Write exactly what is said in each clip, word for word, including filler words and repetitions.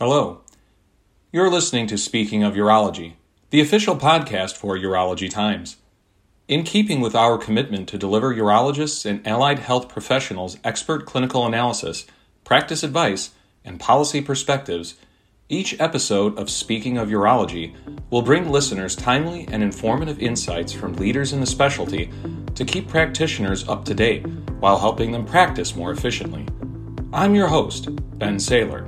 Hello. You're listening to Speaking of Urology, the official podcast for Urology Times. In keeping with our commitment to deliver urologists and allied health professionals expert clinical analysis, practice advice, and policy perspectives, each episode of Speaking of Urology will bring listeners timely and informative insights from leaders in the specialty to keep practitioners up to date while helping them practice more efficiently. I'm your host, Ben Saylor.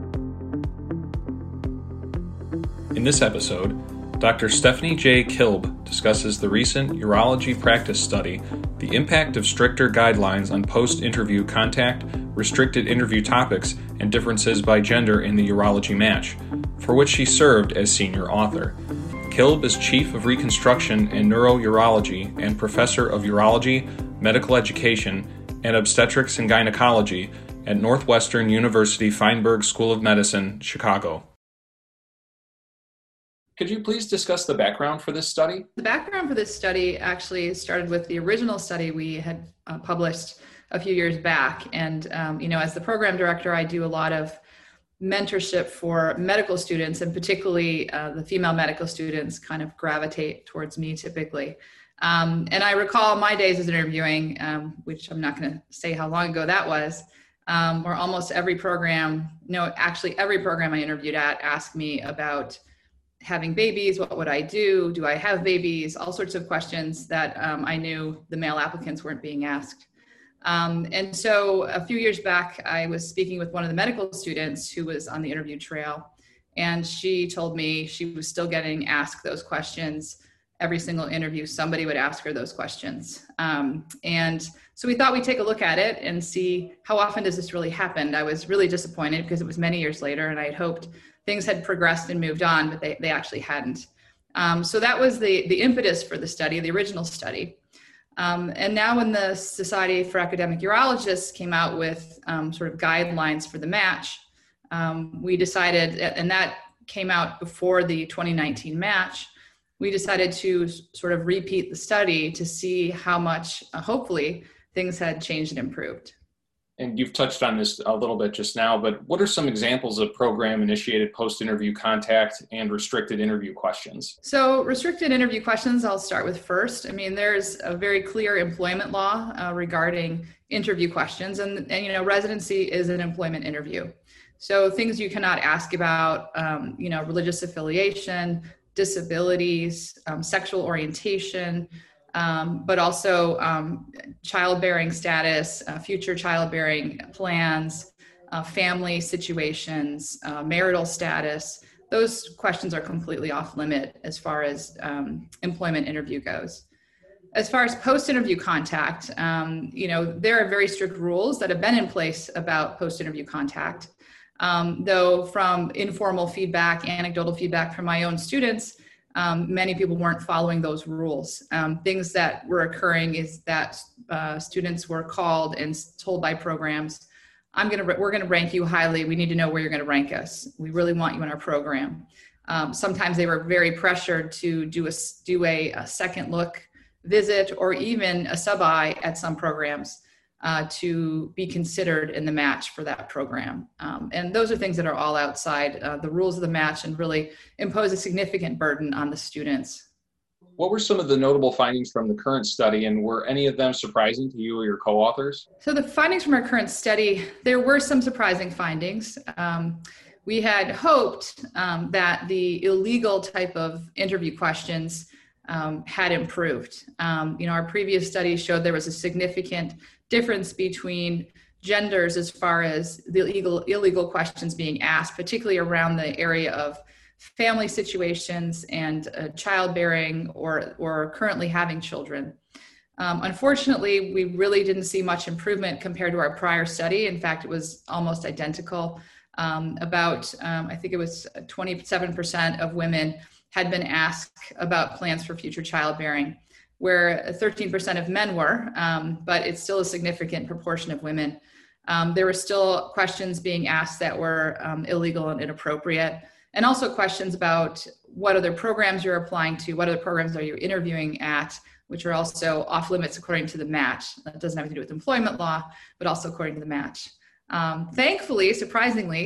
In this episode, Doctor Stephanie J. Kilb discusses the recent urology practice study, the impact of stricter guidelines on post-interview contact, restricted interview topics, and differences by gender in the urology match, for which she served as senior author. Kilb is Chief of Reconstruction and Neurourology and Professor of Urology, Medical Education, and Obstetrics and Gynecology at Northwestern University Feinberg School of Medicine, Chicago. Could you please discuss the background for this study? The background for this study actually started with the original study we had uh, published a few years back. And, um, you know, as the program director, I do a lot of mentorship for medical students, and particularly uh, the female medical students kind of gravitate towards me typically. Um, and I recall my days as interviewing, um, which I'm not going to say how long ago that was, um, where almost every program, no, actually every program I interviewed at asked me about having babies, what would I do? Do I have babies? All sorts of questions that um, I knew the male applicants weren't being asked. Um, and so a few years back, I was speaking with one of the medical students who was on the interview trail, and she told me she was still getting asked those questions. Every single interview, somebody would ask her those questions. Um, and so we thought we'd take a look at it and see how often does this really happen. I was really disappointed because it was many years later, and I had hoped things had progressed and moved on, but they, they actually hadn't. Um, so that was the, the impetus for the study, the original study. Um, and now when the Society for Academic Urologists came out with um, sort of guidelines for the match, um, we decided, and that came out before the twenty nineteen match, we decided to sort of repeat the study to see how much, uh, hopefully, things had changed and improved. And you've touched on this a little bit just now, but what are some examples of program-initiated post-interview contact and restricted interview questions? So restricted interview questions, I'll start with first. I mean, there's a very clear employment law uh, regarding interview questions, and, and, you know, residency is an employment interview. So things you cannot ask about, um, you know, religious affiliation, disabilities, um, sexual orientation, Um, but also um, childbearing status, uh, future childbearing plans, uh, family situations, uh, marital status. Those questions are completely off limit as far as um, employment interview goes. As far as post-interview contact, um, you know, there are very strict rules that have been in place about post-interview contact. Um, though from informal feedback, anecdotal feedback from my own students, Um, many people weren't following those rules. Um, things that were occurring is that uh, students were called and told by programs, "I'm going to, we're going to rank you highly. We need to know where you're going to rank us. We really want you in our program." Um, sometimes they were very pressured to do a do a, a second look visit or even a sub-I at some programs uh, to be considered in the match for that program. Um, and those are things that are all outside uh, the rules of the match and really impose a significant burden on the students. What were some of the notable findings from the current study, and were any of them surprising to you or your co-authors? So the findings from our current study, there were some surprising findings. Um, we had hoped um, that the illegal type of interview questions um, had improved. Um, you know, our previous studies showed there was a significant difference between genders as far as the illegal, illegal questions being asked, particularly around the area of family situations and uh, childbearing or, or currently having children. Um, unfortunately, we really didn't see much improvement compared to our prior study. In fact, it was almost identical. Um, about, um, I think it was twenty-seven percent of women had been asked about plans for future childbearing, where thirteen percent of men were, um, but it's still a significant proportion of women. Um, there were still questions being asked that were um, illegal and inappropriate, and also questions about what other programs you're applying to, what other programs are you interviewing at, which are also off limits according to the match. That doesn't have to do with employment law, but also according to the match. Um, thankfully, surprisingly,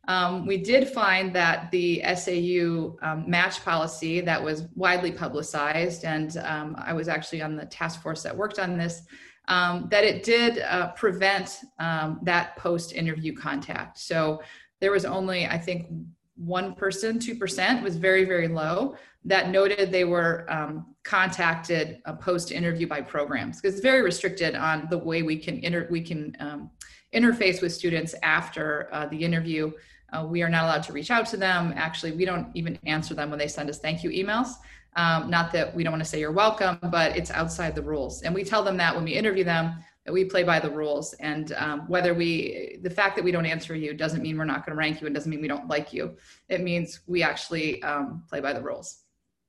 Um, we did find that the S A U um, match policy that was widely publicized, and um, I was actually on the task force that worked on this, um, that it did uh, prevent um, that post-interview contact. So there was only, I think, one person, two percent was very, very low, that noted they were um, contacted uh, post-interview by programs, because it's very restricted on the way we can inter- we can um, interface with students after uh, the interview. Uh, we are not allowed to reach out to them. Actually, we don't even answer them when they send us thank you emails. Um, not that we don't want to say you're welcome, but it's outside the rules. And we tell them that when we interview them, that we play by the rules. And um, whether we, the fact that we don't answer you doesn't mean we're not going to rank you, and doesn't mean we don't like you. It means we actually um, play by the rules.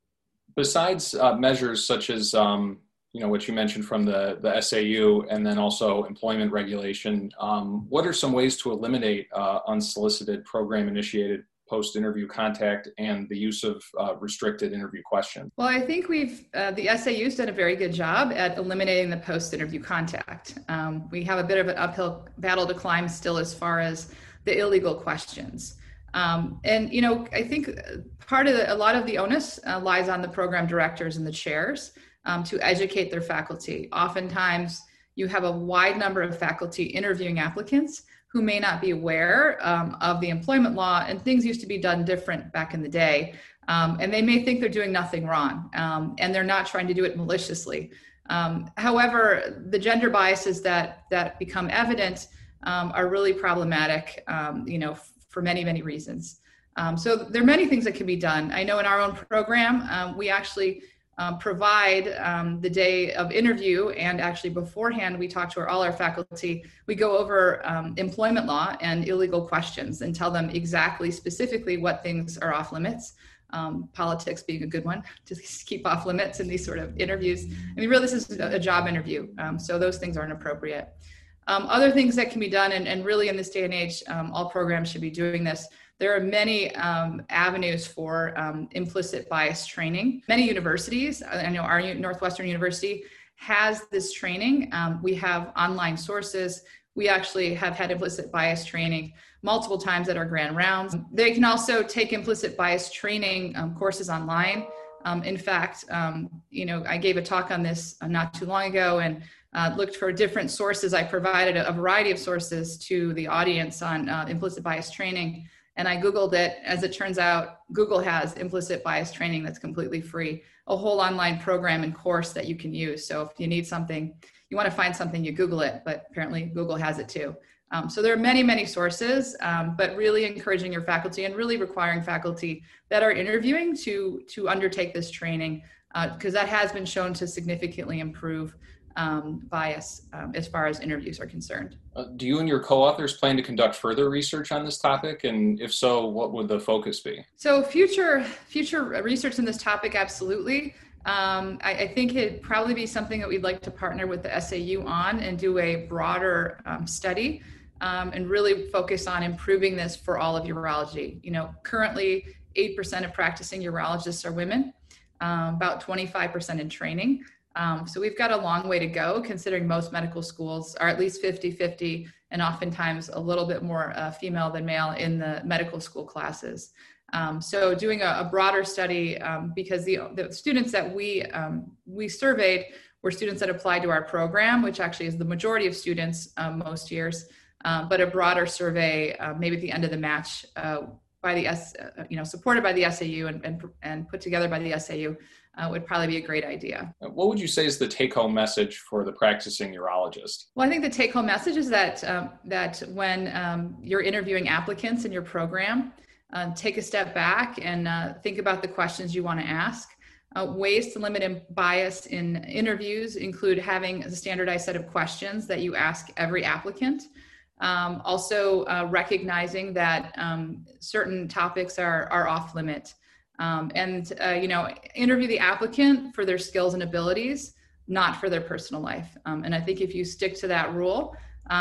Besides uh, measures such as, um, you know, what you mentioned from the, the S A U, and then also employment regulation, um, what are some ways to eliminate uh, unsolicited program-initiated post-interview contact and the use of uh, restricted interview questions? Well, I think we've, uh, the S A U's done a very good job at eliminating the post-interview contact. Um, we have a bit of an uphill battle to climb still as far as the illegal questions. Um, and, you know, I think part of the, a lot of the onus uh, lies on the program directors and the chairs um, to educate their faculty. Oftentimes, you have a wide number of faculty interviewing applicants who may not be aware um, of the employment law, and things used to be done different back in the day. Um, and they may think they're doing nothing wrong, um, and they're not trying to do it maliciously. Um, however, the gender biases that, that become evident um, are really problematic, um, you know, f- for many, many reasons. Um, so there are many things that can be done. I know in our own program, um, we actually Um, provide um, the day of interview, and actually beforehand, we talk to our, all our faculty. We go over um, employment law and illegal questions and tell them exactly, specifically what things are off limits. Um, politics being a good one to keep off limits in these sort of interviews. I mean, really, this is a job interview, um, so those things aren't appropriate. Um, other things that can be done, and, and really in this day and age, um, all programs should be doing this. There are many um, avenues for um, implicit bias training. Many universities, I know our Northwestern University has this training. Um, we have online sources. We actually have had implicit bias training multiple times at our grand rounds. They can also take implicit bias training um, courses online. Um, in fact, um, you know, I gave a talk on this uh, not too long ago, and uh, looked for different sources. I provided a, a variety of sources to the audience on uh, implicit bias training. And I Googled it. As it turns out, Google has implicit bias training that's completely free, a whole online program and course that you can use. So if you need something, you want to find something, you Google it, but apparently Google has it too. Um, so there are many, many sources, um, but really encouraging your faculty and really requiring faculty that are interviewing to, to undertake this training, because uh, that has been shown to significantly improve um, bias um, as far as interviews are concerned. Uh, do you and your co-authors plan to conduct further research on this topic? And if so, what would the focus be? So future, future research in this topic, absolutely. Um, I, I think it'd probably be something that we'd like to partner with the S A U on and do a broader um, study um, and really focus on improving this for all of urology. You know, currently eight percent of practicing urologists are women, um, about twenty-five percent in training. Um, so we've got a long way to go, considering most medical schools are at least fifty-fifty, and oftentimes a little bit more uh, female than male in the medical school classes. Um, so doing a, a broader study, um, because the, the students that we, um, we surveyed were students that applied to our program, which actually is the majority of students um, most years, um, but a broader survey, uh, maybe at the end of the match, uh, by the S, uh, you know, supported by the S A U and, and, and put together by the S A U, uh, would probably be a great idea. What would you say is the take-home message for the practicing urologist? Well, I think the take-home message is that um, that when um, you're interviewing applicants in your program, uh, take a step back and uh, think about the questions you want to ask. Uh, ways to limit bias in interviews include having a standardized set of questions that you ask every applicant. Um, also uh, recognizing that um, certain topics are, are off limit. Um, and, uh, you know, interview the applicant for their skills and abilities, not for their personal life. Um, and I think if you stick to that rule,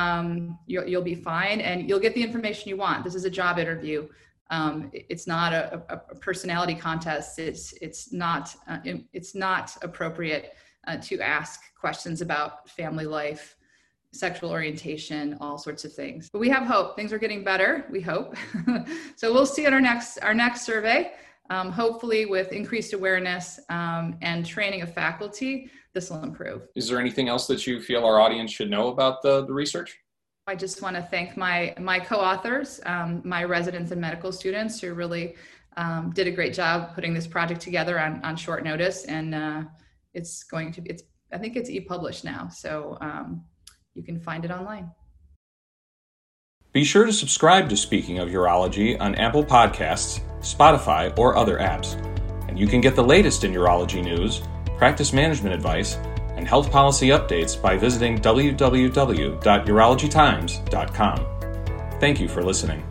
um, you'll, you'll be fine and you'll get the information you want. This is a job interview. Um, it's not a, a personality contest. It's, it's not, uh, it's not appropriate uh, to ask questions about family life, sexual orientation, all sorts of things. But we have hope. Things are getting better, we hope. So we'll see at our next our next survey. Um, hopefully with increased awareness um, and training of faculty, this will improve. Is there anything else that you feel our audience should know about the, the research? I just want to thank my my co-authors, um, my residents and medical students who really um, did a great job putting this project together on, on short notice. And uh, it's going to be, it's I think it's e-published now, so um, you can find it online. Be sure to subscribe to Speaking of Urology on Apple Podcasts, Spotify, or other apps. And you can get the latest in urology news, practice management advice, and health policy updates by visiting w w w dot urology times dot com. Thank you for listening.